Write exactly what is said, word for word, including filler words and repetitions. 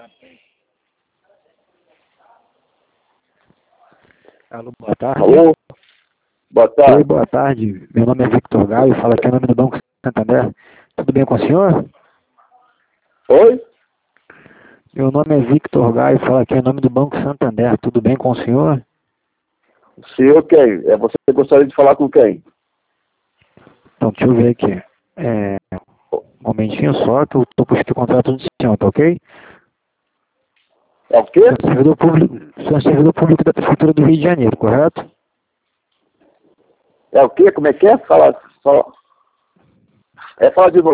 Alô, boa tarde. Alô? Boa tarde. Oi, boa tarde. Meu nome é Victor Gaio, falo aqui em nome do Banco Santander. Tudo bem com o senhor? Oi? Meu nome é Victor Gaio, falo aqui em nome do Banco Santander. Tudo bem com o senhor? O senhor quem? É, você gostaria de falar com quem? Então, deixa eu ver aqui. É, um momentinho só que eu estou puxando o contrato do senhor, tá ok? É o quê? Sou servidor público, sou servidor público da Prefeitura do Rio de Janeiro, correto? É o quê? Como é que é? Fala, fala. É, fala de novo.